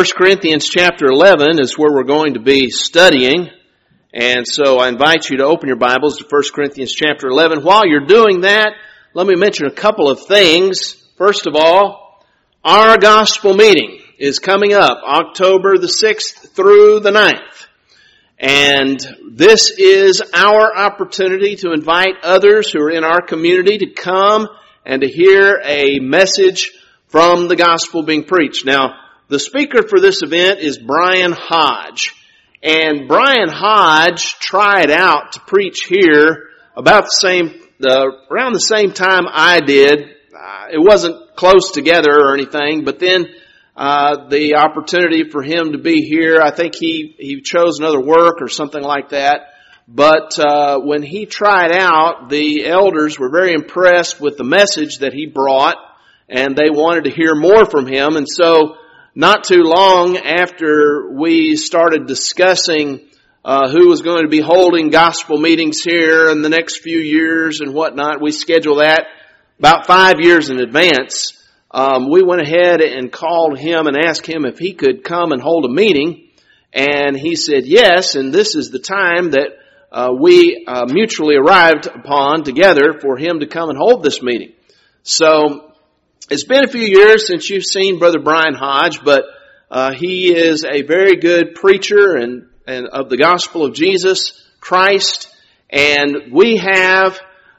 1 Corinthians chapter 11 is where we're going to be studying. And so I invite you to open your Bibles to 1 Corinthians chapter 11. While you're doing that, let me mention a couple of things. First of all, our gospel meeting is coming up October the 6th through the 9th. And this is our opportunity to invite others who are in our community to come and to hear a message from the gospel being preached. Now, the speaker for this event is Brian Hodge. And Brian Hodge tried out to preach here about around the same time I did. It wasn't close together or anything, but then the opportunity for him to be here, I think he chose another work or something like that. But when he tried out, the elders were very impressed with the message that he brought, and they wanted to hear more from him. And so not too long after we started discussing who was going to be holding gospel meetings here in the next few years and whatnot, we scheduled that about 5 years in advance. We went ahead and called him and asked him if he could come and hold a meeting. And he said yes, and this is the time that we mutually arrived upon together for him to come and hold this meeting. So it's been a few years since you've seen Brother Brian Hodge, but he is a very good preacher and of the gospel of Jesus Christ. And we have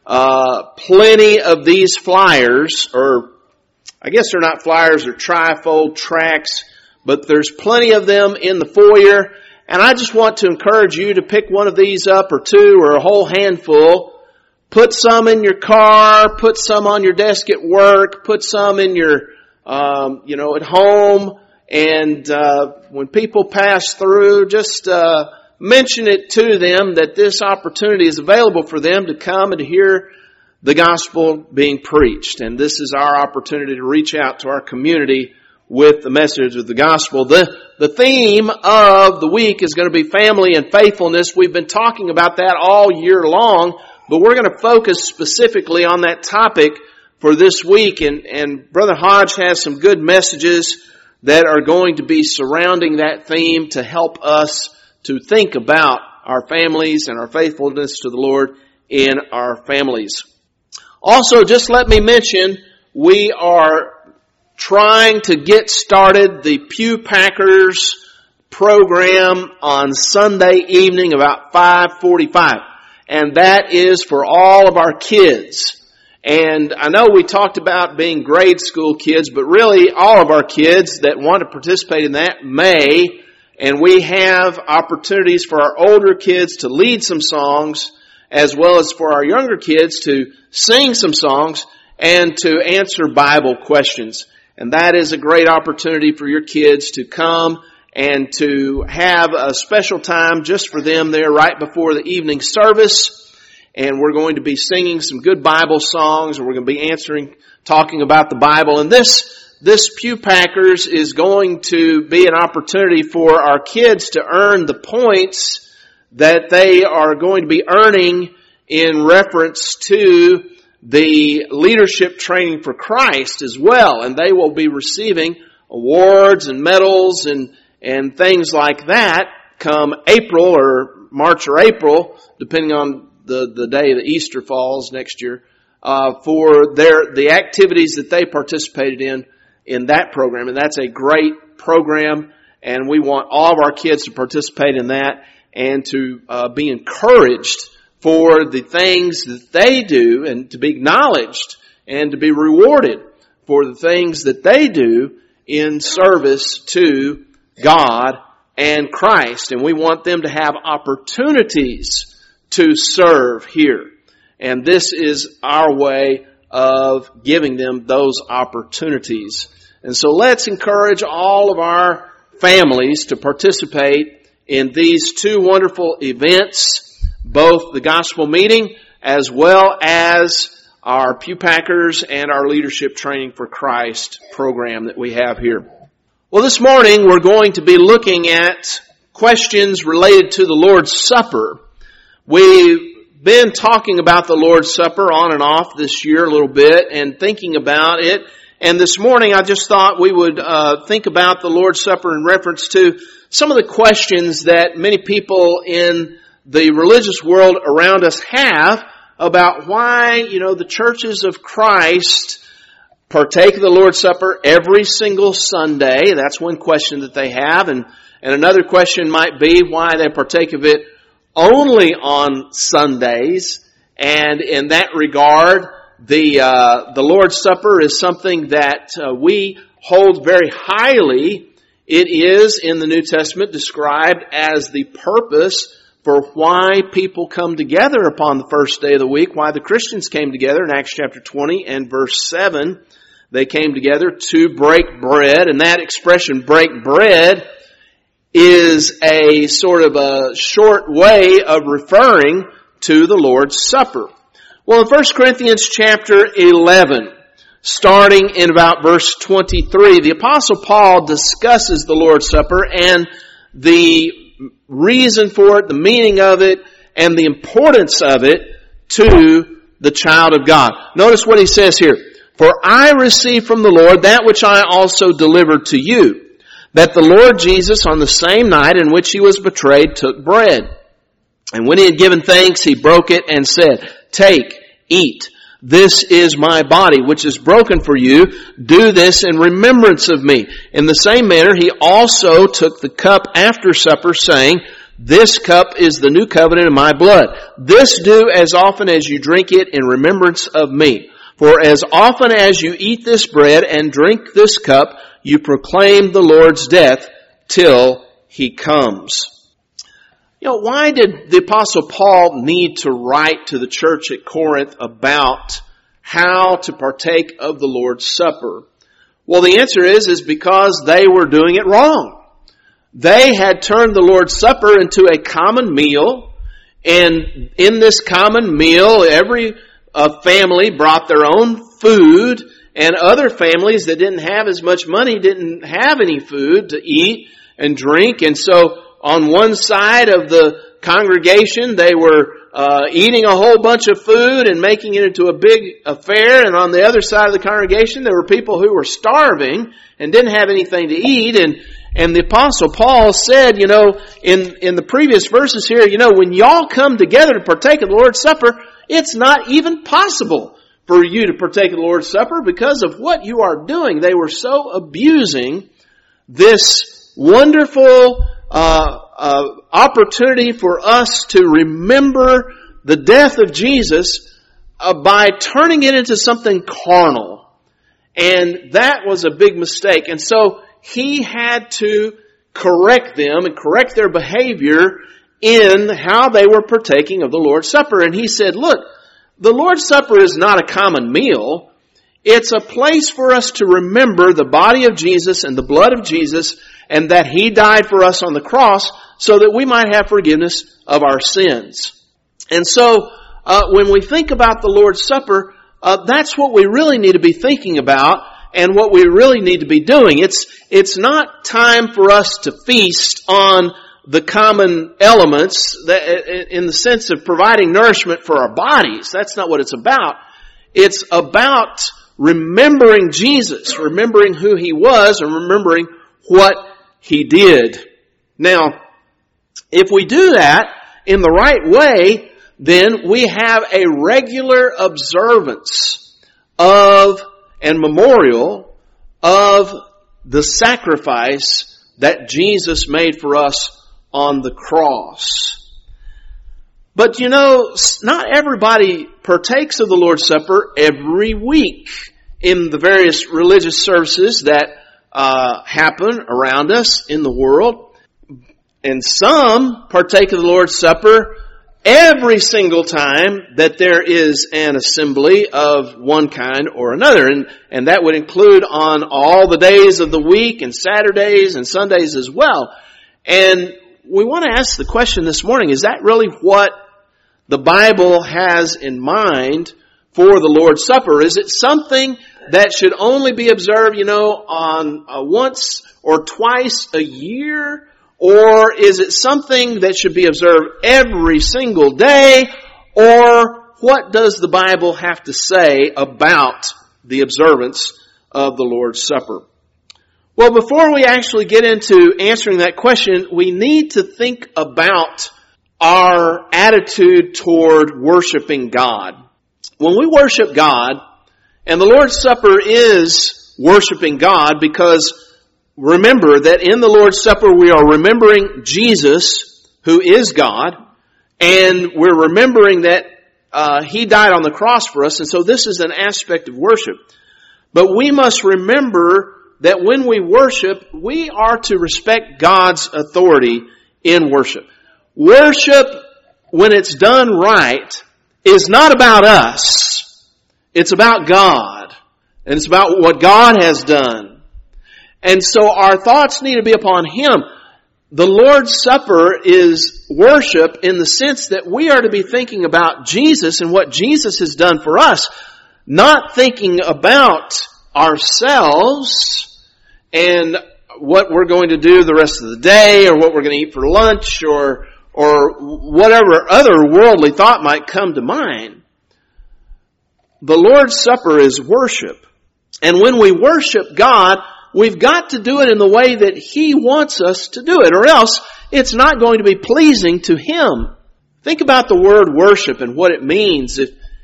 plenty of these flyers, or I guess they're not flyers, they're trifold tracts, but there's plenty of them in the foyer. And I just want to encourage you to pick one of these up, or two, or a whole handful. Put some in your car, put some on your desk at work, put some in your, at home. And when people pass through, just mention it to them that this opportunity is available for them to come and to hear the gospel being preached. And this is our opportunity to reach out to our community with the message of the gospel. The theme of the week is going to be family and faithfulness. We've been talking about that all year long, but we're going to focus specifically on that topic for this week. And Brother Hodge has some good messages that are going to be surrounding that theme to help us to think about our families and our faithfulness to the Lord in our families. Also, just let me mention, we are trying to get started the Pew Packers program on Sunday evening about 5:45. And that is for all of our kids. And I know we talked about being grade school kids, but really all of our kids that want to participate in that may. And we have opportunities for our older kids to lead some songs, as well as for our younger kids to sing some songs and to answer Bible questions. And that is a great opportunity for your kids to come and to have a special time just for them there right before the evening service. And we're going to be singing some good Bible songs, and we're going to be talking about the Bible. And this Pew Packers is going to be an opportunity for our kids to earn the points that they are going to be earning in reference to the leadership training for Christ as well. And they will be receiving awards and medals and things like that come April or March or April, depending on the day that Easter falls next year, for the activities that they participated in that program. And that's a great program, and we want all of our kids to participate in that and to be encouraged for the things that they do, and to be acknowledged and to be rewarded for the things that they do in service to God and Christ. And we want them to have opportunities to serve here. And this is our way of giving them those opportunities. And so let's encourage all of our families to participate in these two wonderful events, both the gospel meeting as well as our Pew Packers and our Leadership Training for Christ program that we have here. Well, this morning we're going to be looking at questions related to the Lord's Supper. We've been talking about the Lord's Supper on and off this year a little bit and thinking about it. And this morning I just thought we would think about the Lord's Supper in reference to some of the questions that many people in the religious world around us have about why, the churches of Christ partake of the Lord's Supper every single Sunday. That's one question that they have. And another question might be why they partake of it only on Sundays. And in that regard, the Lord's Supper is something that we hold very highly. It is in the New Testament described as the purpose for why people come together upon the first day of the week, why the Christians came together in Acts chapter 20 and verse 7. They came together to break bread, and that expression, break bread, is a sort of a short way of referring to the Lord's Supper. Well, in 1 Corinthians chapter 11, starting in about verse 23, the Apostle Paul discusses the Lord's Supper and the reason for it, the meaning of it, and the importance of it to the child of God. Notice what he says here. For I received from the Lord that which I also delivered to you, that the Lord Jesus on the same night in which he was betrayed took bread. And when he had given thanks, he broke it and said, Take, eat. This is my body, which is broken for you. Do this in remembrance of me. In the same manner, he also took the cup after supper, saying, This cup is the new covenant in my blood. This do as often as you drink it in remembrance of me. For as often as you eat this bread and drink this cup, you proclaim the Lord's death till he comes. Why did the Apostle Paul need to write to the church at Corinth about how to partake of the Lord's Supper? Well, the answer is because they were doing it wrong. They had turned the Lord's Supper into a common meal, and in this common meal, every family brought their own food, and other families that didn't have as much money didn't have any food to eat and drink. And so on one side of the congregation, they were eating a whole bunch of food and making it into a big affair. And on the other side of the congregation, there were people who were starving and didn't have anything to eat. And the Apostle Paul said, in the previous verses here, when y'all come together to partake of the Lord's Supper, it's not even possible for you to partake of the Lord's Supper because of what you are doing. They were so abusing this wonderful opportunity for us to remember the death of Jesus by turning it into something carnal. And that was a big mistake. And so he had to correct them and correct their behavior in how they were partaking of the Lord's Supper. And he said, look, the Lord's Supper is not a common meal. It's a place for us to remember the body of Jesus and the blood of Jesus, and that he died for us on the cross so that we might have forgiveness of our sins. And so when we think about the Lord's Supper, that's what we really need to be thinking about and what we really need to be doing. It's not time for us to feast on the common elements that, in the sense of providing nourishment for our bodies. That's not what it's about. It's about remembering Jesus, remembering who he was, and remembering what he did. Now, if we do that in the right way, then we have a regular observance of and memorial of the sacrifice that Jesus made for us on the cross. But not everybody partakes of the Lord's Supper every week in the various religious services that happen around us in the world. And some partake of the Lord's Supper every single time that there is an assembly of one kind or another. And that would include on all the days of the week and Saturdays and Sundays as well. And we want to ask the question this morning, is that really what the Bible has in mind for the Lord's Supper? Is it something that should only be observed, on once or twice a year? Or is it something that should be observed every single day? Or what does the Bible have to say about the observance of the Lord's Supper? Well, before we actually get into answering that question, we need to think about our attitude toward worshiping God. When we worship God, and the Lord's Supper is worshiping God, because remember that in the Lord's Supper we are remembering Jesus, who is God, and we're remembering that He died on the cross for us, and so this is an aspect of worship. But we must remember that when we worship, we are to respect God's authority in worship. Worship, when it's done right, is not about us. It's about God. And it's about what God has done. And so our thoughts need to be upon Him. The Lord's Supper is worship in the sense that we are to be thinking about Jesus and what Jesus has done for us, not thinking about ourselves and what we're going to do the rest of the day, or what we're going to eat for lunch, or whatever other worldly thought might come to mind. The Lord's Supper is worship. And when we worship God, we've got to do it in the way that He wants us to do it, or else it's not going to be pleasing to Him. Think about the word worship and what it means.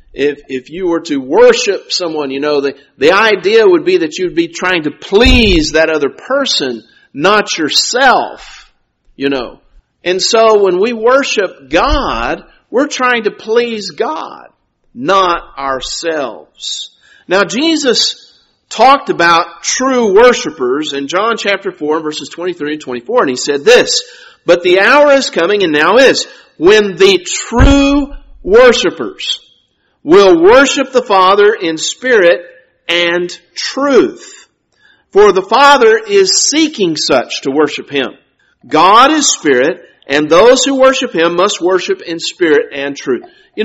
If you were to worship someone, the idea would be that you'd be trying to please that other person, not yourself, And so when we worship God, we're trying to please God, not ourselves. Now Jesus talked about true worshipers in John chapter 4, verses 23 and 24, and He said this, "But the hour is coming, and now is, when the true worshipers will worship the Father in spirit and truth. For the Father is seeking such to worship Him. God is spirit, and those who worship Him must worship in spirit and truth."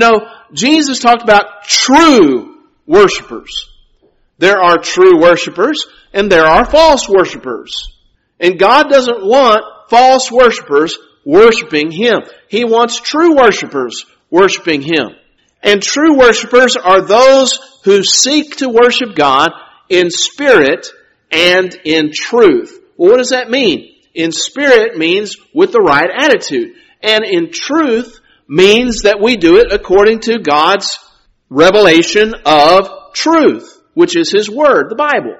Jesus talked about true worshipers. There are true worshipers, and there are false worshipers. And God doesn't want false worshipers worshiping Him. He wants true worshipers worshiping Him. And true worshipers are those who seek to worship God in spirit and in truth. Well, what does that mean? In spirit means with the right attitude. And in truth means that we do it according to God's revelation of truth, which is His Word, the Bible.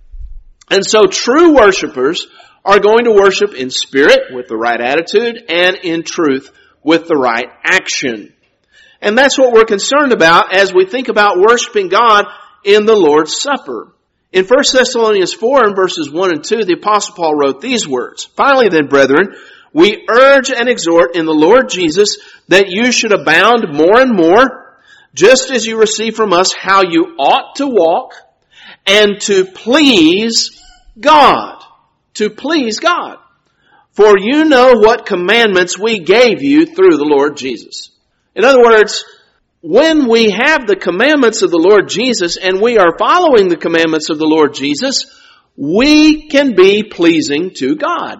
And so true worshipers are going to worship in spirit with the right attitude and in truth with the right action. And that's what we're concerned about as we think about worshiping God in the Lord's Supper. In 1 Thessalonians 4 and verses 1 and 2, the Apostle Paul wrote these words, "Finally then, brethren, we urge and exhort in the Lord Jesus that you should abound more and more, just as you receive from us how you ought to walk, and to please God." To please God. "For you know what commandments we gave you through the Lord Jesus." In other words, when we have the commandments of the Lord Jesus and we are following the commandments of the Lord Jesus, we can be pleasing to God.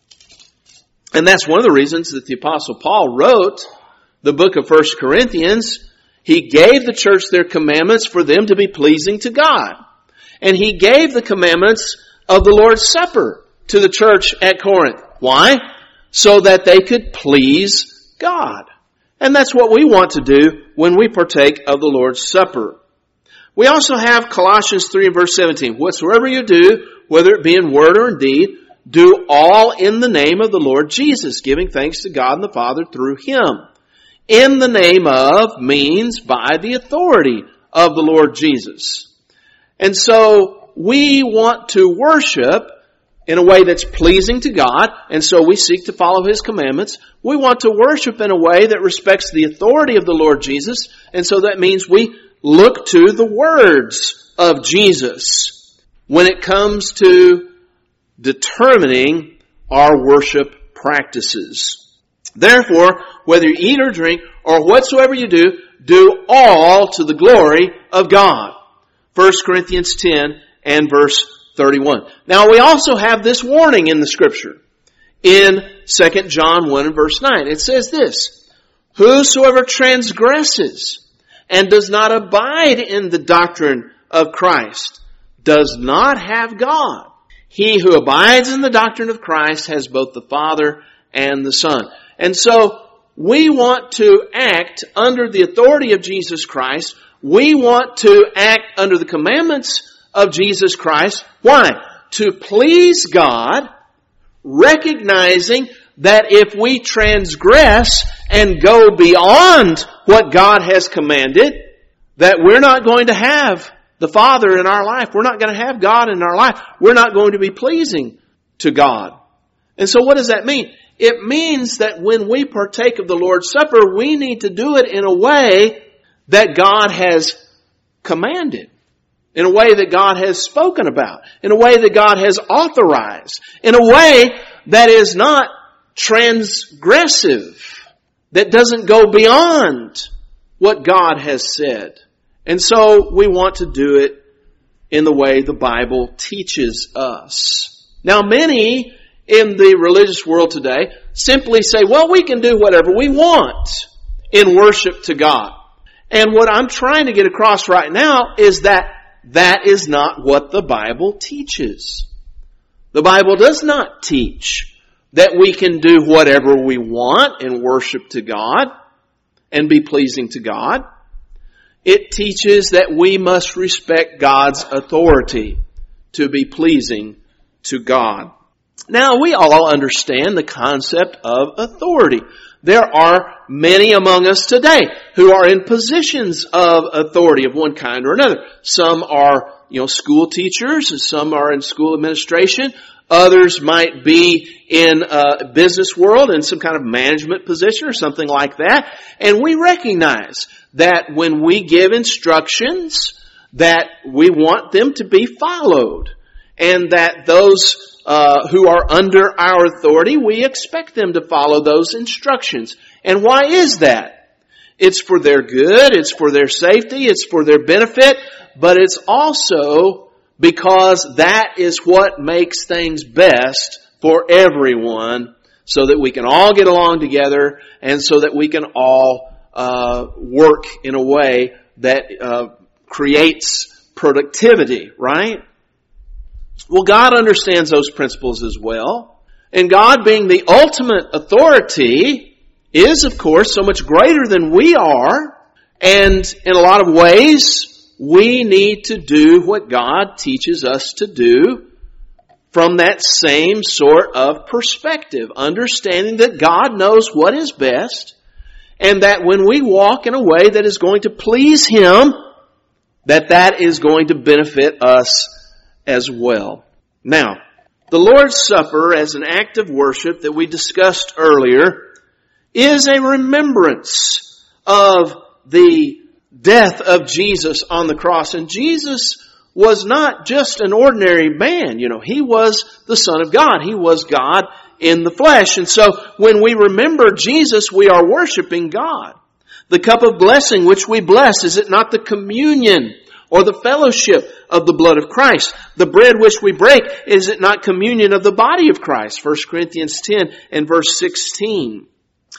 And that's one of the reasons that the Apostle Paul wrote the book of 1 Corinthians. He gave the church their commandments for them to be pleasing to God. And he gave the commandments of the Lord's Supper to the church at Corinth. Why? So that they could please God. And that's what we want to do when we partake of the Lord's Supper. We also have Colossians 3 and verse 17. "Whatsoever you do, whether it be in word or in deed, do all in the name of the Lord Jesus, giving thanks to God and the Father through Him." In the name of means by the authority of the Lord Jesus. And so we want to worship in a way that's pleasing to God, and so we seek to follow His commandments. We want to worship in a way that respects the authority of the Lord Jesus, and so that means we look to the words of Jesus when it comes to determining our worship practices. Therefore, whether you eat or drink, or whatsoever you do, do all to the glory of God. 1 Corinthians 10 and verse 31. Now we also have this warning in the Scripture. In 2 John 1 and verse 9. It says this, "Whosoever transgresses and does not abide in the doctrine of Christ does not have God. He who abides in the doctrine of Christ has both the Father and the Son. And so, we want to act under the authority of Jesus Christ. We want to act under the commandments of Jesus Christ. Why? To please God, recognizing that if we transgress and go beyond what God has commanded, that we're not going to have the Father in our life. We're not going to have God in our life. We're not going to be pleasing to God. And so what does that mean? It means that when we partake of the Lord's Supper, we need to do it in a way that God has commanded, in a way that God has spoken about, in a way that God has authorized, in a way that is not transgressive, that doesn't go beyond what God has said. And so we want to do it in the way the Bible teaches us. Now, many in the religious world today simply say, well, we can do whatever we want in worship to God. And what I'm trying to get across right now is that that is not what the Bible teaches. The Bible does not teach that we can do whatever we want in worship to God and be pleasing to God. It teaches that we must respect God's authority to be pleasing to God. Now, we all understand the concept of authority. There are many among us today who are in positions of authority of one kind or another. Some are, school teachers, and some are in school administration. Others might be in a business world in some kind of management position or something like that. And we recognize that when we give instructions, that we want them to be followed. And that those who are under our authority, we expect them to follow those instructions. And why is that? It's for their good, it's for their safety, it's for their benefit, but it's also because that is what makes things best for everyone, so that we can all get along together and so that we can all work in a way that creates productivity, right? Well, God understands those principles as well. And God, being the ultimate authority, is, of course, so much greater than we are. And in a lot of ways, we need to do what God teaches us to do from that same sort of perspective. Understanding that God knows what is best, and that when we walk in a way that is going to please Him, that is going to benefit us as well. Now, the Lord's Supper, as an act of worship that we discussed earlier, is a remembrance of the death of Jesus on the cross. And Jesus was not just an ordinary man. He was the Son of God. He was God in the flesh. And so when we remember Jesus, we are worshiping God. The cup of blessing which we bless, is it not the communion or the fellowship of the blood of Christ? The bread which we break, is it not communion of the body of Christ? 1 Corinthians 10 and verse 16.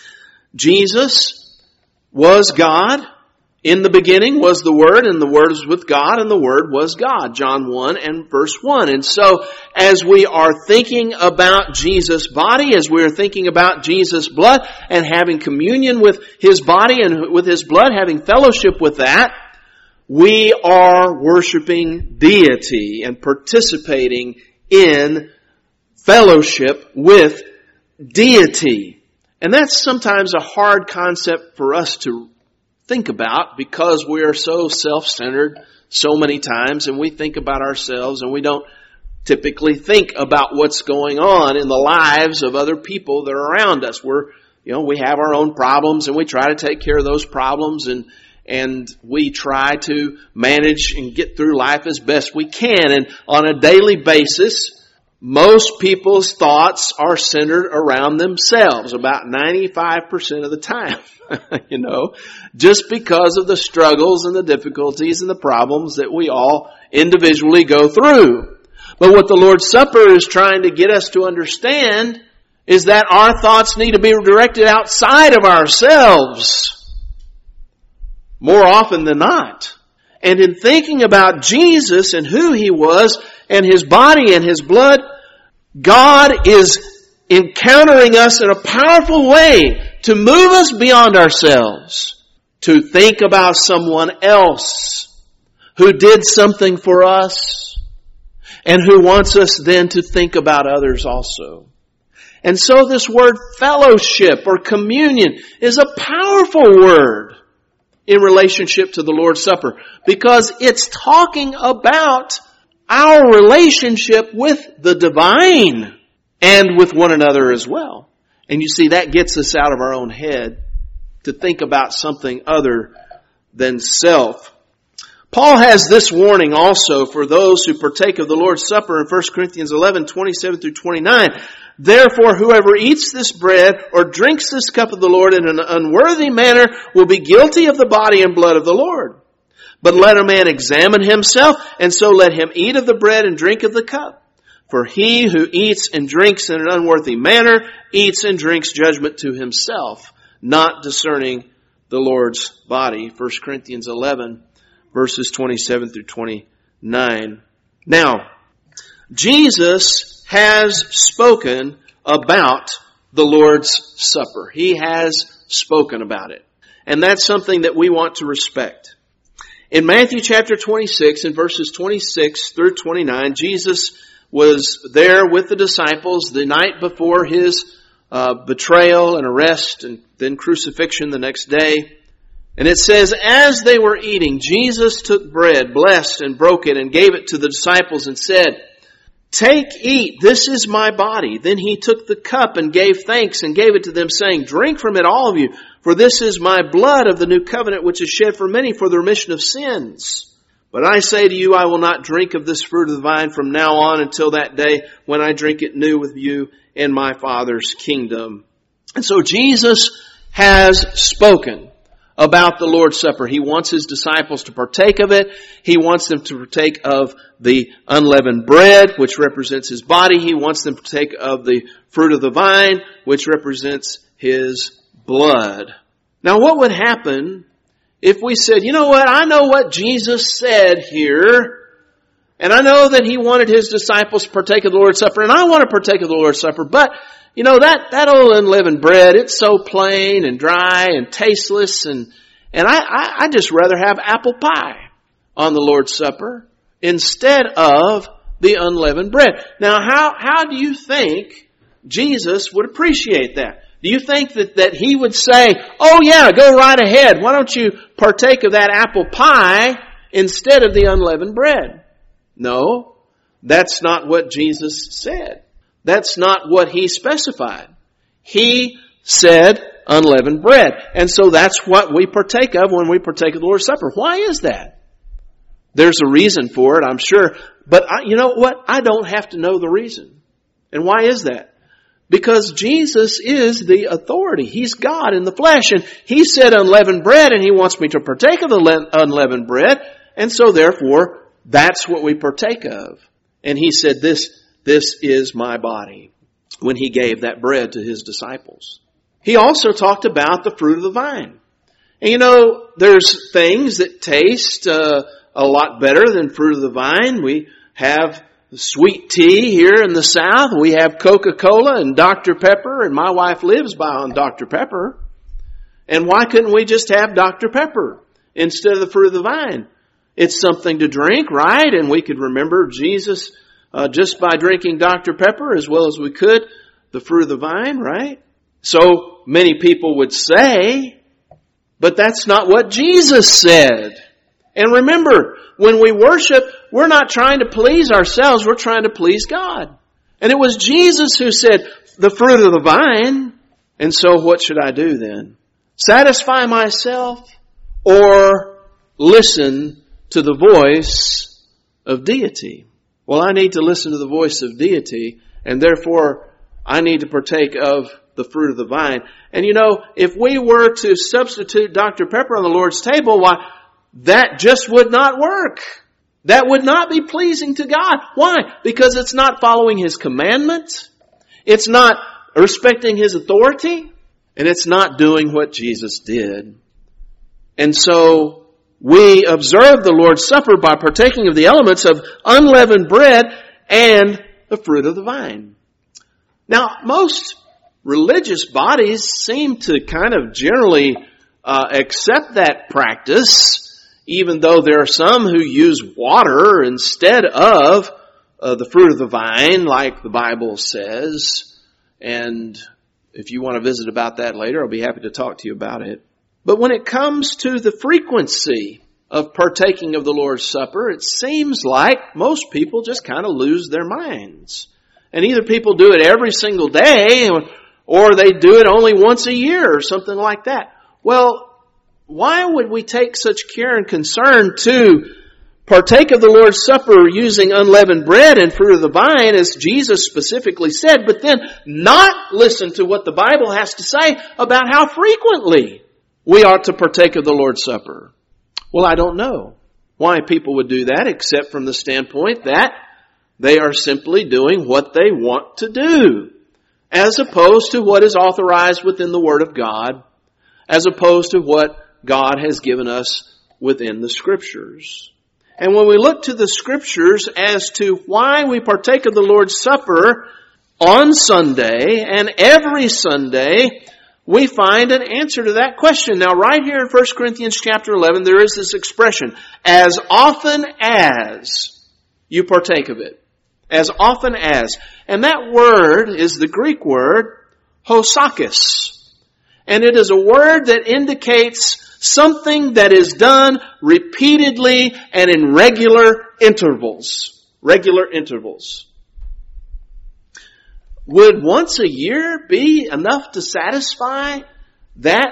Jesus was God. In the beginning was the Word, and the Word was with God, and the Word was God. John 1 and verse 1. And so, as we are thinking about Jesus' body, as we are thinking about Jesus' blood, and having communion with His body and with His blood, having fellowship with that, we are worshiping deity and participating in fellowship with deity. And that's sometimes a hard concept for us to think about, because we are so self-centered so many times, and we think about ourselves, and we don't typically think about what's going on in the lives of other people that are around us. We have our own problems, and we try to take care of those problems, and we try to manage and get through life as best we can. And on a daily basis, most people's thoughts are centered around themselves about 95% of the time, just because of the struggles and the difficulties and the problems that we all individually go through. But what the Lord's Supper is trying to get us to understand is that our thoughts need to be directed outside of ourselves more often than not. And in thinking about Jesus and who He was and His body and His blood, God is encountering us in a powerful way to move us beyond ourselves, to think about someone else who did something for us and who wants us then to think about others also. And so this word fellowship or communion is a powerful word in relationship to the Lord's Supper, because it's talking about our relationship with the divine and with one another as well. And you see, that gets us out of our own head to think about something other than self. Paul has this warning also for those who partake of the Lord's Supper in 1 Corinthians 11, 27 through 29. Therefore, whoever eats this bread or drinks this cup of the Lord in an unworthy manner will be guilty of the body and blood of the Lord. But let a man examine himself, and so let him eat of the bread and drink of the cup. For he who eats and drinks in an unworthy manner eats and drinks judgment to himself, not discerning the Lord's body. 1 Corinthians 11, verses 27 through 29. Now, Jesus has spoken about the Lord's Supper. He has spoken about it. And that's something that we want to respect. In Matthew chapter 26, in verses 26 through 29, Jesus was there with the disciples the night before His betrayal and arrest and then crucifixion the next day. And it says, as they were eating, Jesus took bread, blessed and broke it, and gave it to the disciples and said, take, eat, this is my body. Then He took the cup and gave thanks and gave it to them, saying, drink from it, all of you, for this is my blood of the new covenant, which is shed for many for the remission of sins. But I say to you, I will not drink of this fruit of the vine from now on until that day when I drink it new with you in my Father's kingdom. And so Jesus has spoken about the Lord's Supper. He wants His disciples to partake of it. He wants them to partake of the unleavened bread, which represents His body. He wants them to partake of the fruit of the vine, which represents His blood. Now, what would happen if we said, you know what, I know what Jesus said here, and I know that He wanted His disciples to partake of the Lord's Supper, and I want to partake of the Lord's Supper, but you know, that old unleavened bread, it's so plain and dry and tasteless, and I just rather have apple pie on the Lord's Supper instead of the unleavened bread. Now, how do you think Jesus would appreciate that? Do you think that He would say, oh yeah, go right ahead, why don't you partake of that apple pie instead of the unleavened bread? No, that's not what Jesus said. That's not what He specified. He said unleavened bread. And so that's what we partake of when we partake of the Lord's Supper. Why is that? There's a reason for it, I'm sure. But you know what? I don't have to know the reason. And why is that? Because Jesus is the authority. He's God in the flesh. And He said unleavened bread, and He wants me to partake of the unleavened bread. And so therefore, that's what we partake of. And He said, this is my body, when He gave that bread to His disciples. He also talked about the fruit of the vine. And you know, there's things that taste a lot better than fruit of the vine. We have sweet tea here in the South. We have Coca-Cola and Dr. Pepper, and my wife lives on Dr. Pepper. And why couldn't we just have Dr. Pepper instead of the fruit of the vine? It's something to drink, right? And we could remember Jesus just by drinking Dr. Pepper as well as we could the fruit of the vine, right? So many people would say, but that's not what Jesus said. And remember, when we worship, we're not trying to please ourselves, we're trying to please God. And it was Jesus who said, the fruit of the vine. And so what should I do then? Satisfy myself or listen to the voice of deity? Well, I need to listen to the voice of deity, and therefore I need to partake of the fruit of the vine. And you know, if we were to substitute Dr. Pepper on the Lord's table, why, that just would not work. That would not be pleasing to God. Why? Because it's not following His commandment. It's not respecting His authority. And it's not doing what Jesus did. And so we observe the Lord's Supper by partaking of the elements of unleavened bread and the fruit of the vine. Now, most religious bodies seem to kind of generally accept that practice, even though there are some who use water instead of the fruit of the vine, like the Bible says. And if you want to visit about that later, I'll be happy to talk to you about it. But when it comes to the frequency of partaking of the Lord's Supper, it seems like most people just kind of lose their minds. And either people do it every single day, or they do it only once a year, or something like that. Well, why would we take such care and concern to partake of the Lord's Supper using unleavened bread and fruit of the vine, as Jesus specifically said, but then not listen to what the Bible has to say about how frequently we ought to partake of the Lord's Supper? Well, I don't know why people would do that, except from the standpoint that they are simply doing what they want to do, as opposed to what is authorized within the Word of God, as opposed to what God has given us within the Scriptures. And when we look to the Scriptures as to why we partake of the Lord's Supper on Sunday and every Sunday, we find an answer to that question. Now, right here in 1 Corinthians chapter 11, there is this expression, as often as you partake of it. As often as. And that word is the Greek word, hosakis. And it is a word that indicates something that is done repeatedly and in regular intervals. Regular intervals. Would once a year be enough to satisfy that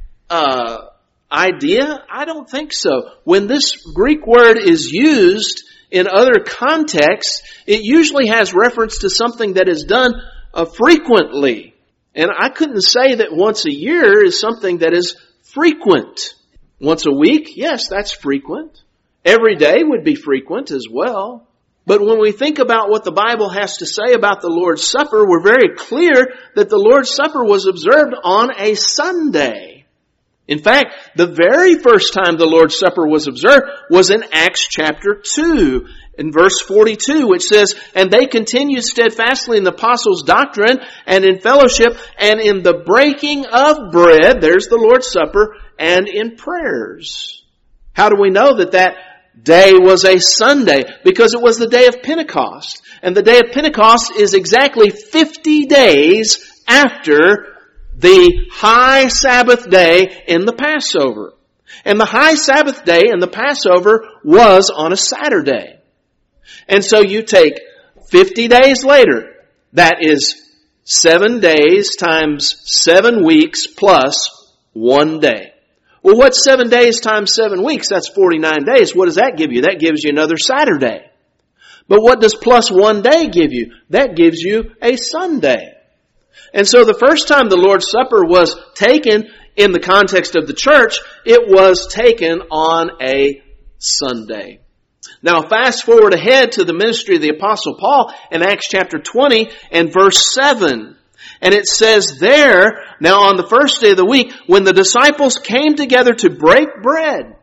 idea? I don't think so. When this Greek word is used in other contexts, it usually has reference to something that is done frequently. And I couldn't say that once a year is something that is frequent. Once a week, yes, that's frequent. Every day would be frequent as well. But when we think about what the Bible has to say about the Lord's Supper, we're very clear that the Lord's Supper was observed on a Sunday. In fact, the very first time the Lord's Supper was observed was in Acts chapter 2, in verse 42, which says, and they continued steadfastly in the apostles' doctrine and in fellowship and in the breaking of bread, there's the Lord's Supper, and in prayers. How do we know that that day was a Sunday? Because it was the day of Pentecost. And the day of Pentecost is exactly 50 days after the high Sabbath day in the Passover. And the high Sabbath day in the Passover was on a Saturday. And so you take 50 days later, that is 7 days times 7 weeks plus 1 day. Well, what's 7 days times 7 weeks? That's 49 days. What does that give you? That gives you another Saturday. But what does plus 1 day give you? That gives you a Sunday. And so the first time the Lord's Supper was taken in the context of the church, it was taken on a Sunday. Now fast forward ahead to the ministry of the Apostle Paul in Acts chapter 20 and verse 7. And it says there, now on the first day of the week, when the disciples came together to break bread,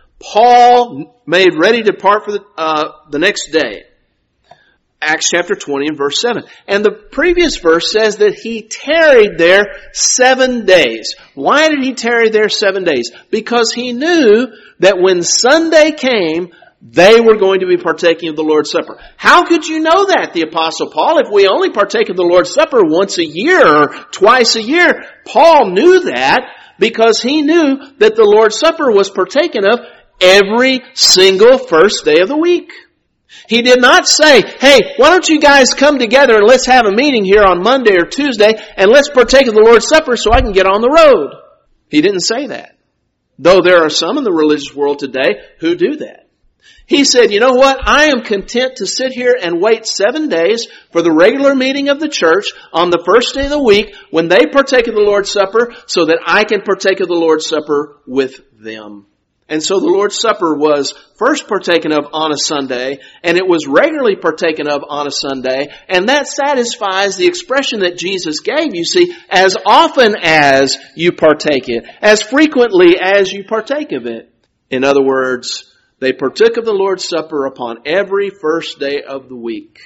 Paul made ready to depart for the next day. Acts chapter 20 and verse 7. And the previous verse says that he tarried there 7 days. Why did he tarry there 7 days? Because he knew that when Sunday came, they were going to be partaking of the Lord's Supper. How could you know that, the Apostle Paul? If we only partake of the Lord's Supper once a year or twice a year, Paul knew that because he knew that the Lord's Supper was partaken of every single first day of the week. He did not say, hey, why don't you guys come together and let's have a meeting here on Monday or Tuesday and let's partake of the Lord's Supper so I can get on the road. He didn't say that. Though there are some in the religious world today who do that. He said, you know what? I am content to sit here and wait 7 days for the regular meeting of the church on the first day of the week when they partake of the Lord's Supper so that I can partake of the Lord's Supper with them. And so the Lord's Supper was first partaken of on a Sunday, and it was regularly partaken of on a Sunday, and that satisfies the expression that Jesus gave, you see, as often as you partake it, as frequently as you partake of it. In other words, they partook of the Lord's Supper upon every first day of the week.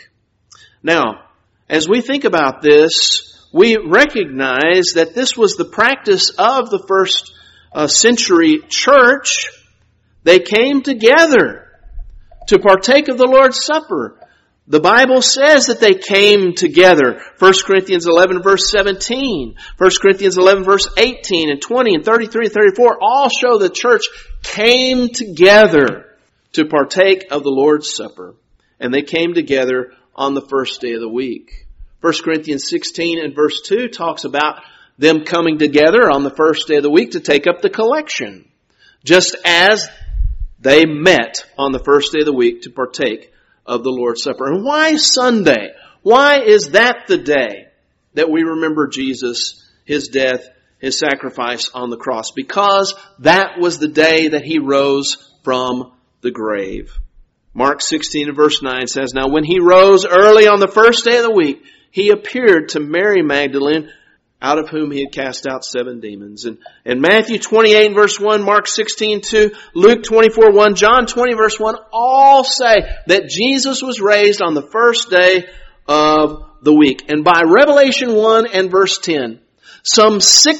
Now, as we think about this, we recognize that this was the practice of the first century church. They came together to partake of the Lord's Supper. The Bible says that they came together. 1 Corinthians 11 verse 17, 1 Corinthians 11 verse 18 and 20 and 33 and 34 all show the church came together to partake of the Lord's Supper. And they came together on the first day of the week. 1 Corinthians 16 and verse 2 talks about them coming together on the first day of the week to take up the collection, just as they met on the first day of the week to partake of the Lord's Supper. And why Sunday? Why is that the day that we remember Jesus, His death, His sacrifice on the cross? Because that was the day that He rose from the grave. Mark 16 and verse 9 says, "Now when He rose early on the first day of the week, He appeared to Mary Magdalene, out of whom He had cast out 7 demons." And Matthew 28 and verse 1, Mark 16, 2, Luke 24, 1, John 20 verse 1, all say that Jesus was raised on the first day of the week. And by Revelation 1 and verse 10, some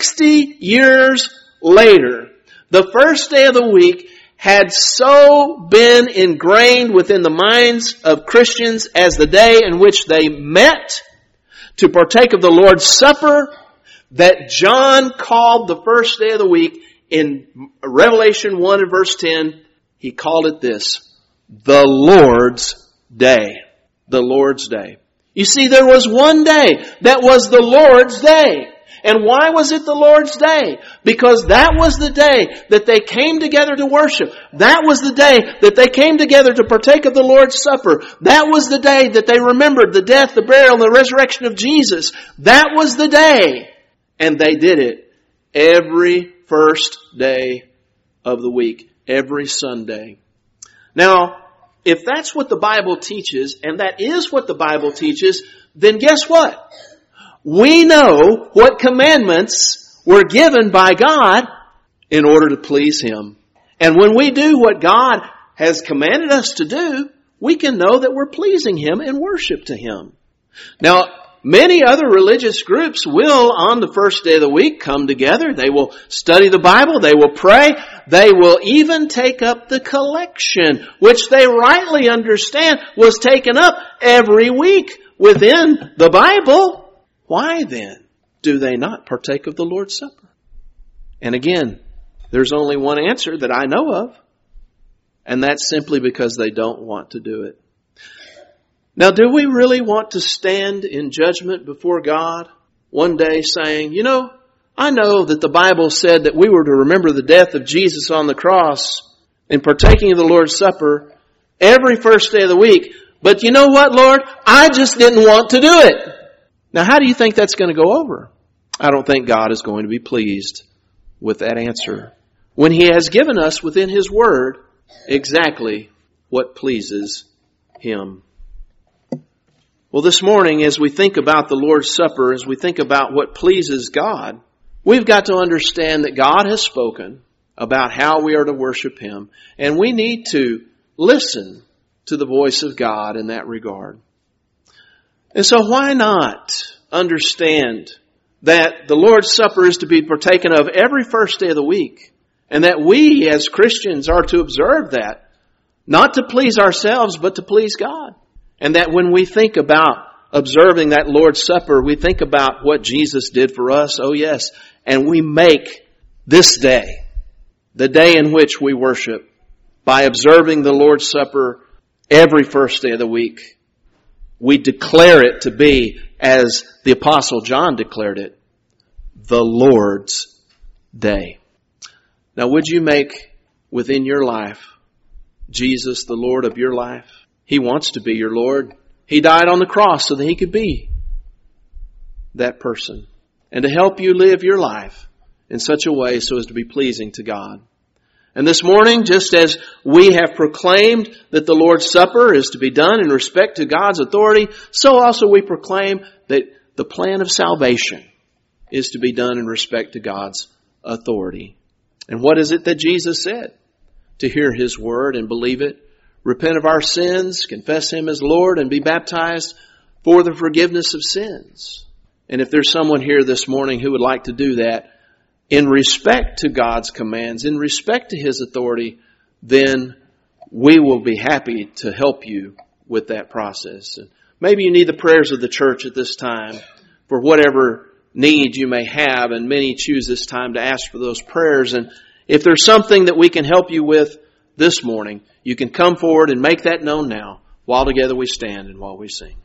60 years later, the first day of the week had so been ingrained within the minds of Christians as the day in which they met to partake of the Lord's Supper, that John called the first day of the week in Revelation 1 and verse 10, he called it this, the Lord's Day. The Lord's Day. You see, there was one day that was the Lord's Day. And why was it the Lord's Day? Because that was the day that they came together to worship. That was the day that they came together to partake of the Lord's Supper. That was the day that they remembered the death, the burial, and the resurrection of Jesus. That was the day. And they did it every first day of the week, every Sunday. Now, if that's what the Bible teaches, and that is what the Bible teaches, then guess what? We know what commandments were given by God in order to please Him. And when we do what God has commanded us to do, we can know that we're pleasing Him in worship to Him. Now, many other religious groups will, on the first day of the week, come together. They will study the Bible. They will pray. They will even take up the collection, which they rightly understand was taken up every week within the Bible. Why then do they not partake of the Lord's Supper? And again, there's only one answer that I know of, and that's simply because they don't want to do it. Now, do we really want to stand in judgment before God one day saying, I know that the Bible said that we were to remember the death of Jesus on the cross in partaking of the Lord's Supper every first day of the week, but you know what, Lord? I just didn't want to do it. Now, how do you think that's going to go over? I don't think God is going to be pleased with that answer when He has given us within His Word exactly what pleases Him. Well, this morning, as we think about the Lord's Supper, as we think about what pleases God, we've got to understand that God has spoken about how we are to worship Him, and we need to listen to the voice of God in that regard. And so why not understand that the Lord's Supper is to be partaken of every first day of the week, and that we as Christians are to observe that, not to please ourselves, but to please God. And that when we think about observing that Lord's Supper, we think about what Jesus did for us, oh yes, and we make this day, the day in which we worship, by observing the Lord's Supper every first day of the week. We declare it to be, as the Apostle John declared it, the Lord's Day. Now, would you make within your life Jesus the Lord of your life? He wants to be your Lord. He died on the cross so that He could be that person and to help you live your life in such a way so as to be pleasing to God. And this morning, just as we have proclaimed that the Lord's Supper is to be done in respect to God's authority, so also we proclaim that the plan of salvation is to be done in respect to God's authority. And what is it that Jesus said? to hear His Word and believe it, repent of our sins, confess Him as Lord, and be baptized for the forgiveness of sins. And if there's someone here this morning who would like to do that, in respect to God's commands, in respect to His authority, then we will be happy to help you with that process. And maybe you need the prayers of the church at this time for whatever need you may have, and many choose this time to ask for those prayers. And if there's something that we can help you with this morning, you can come forward and make that known now while together we stand and while we sing.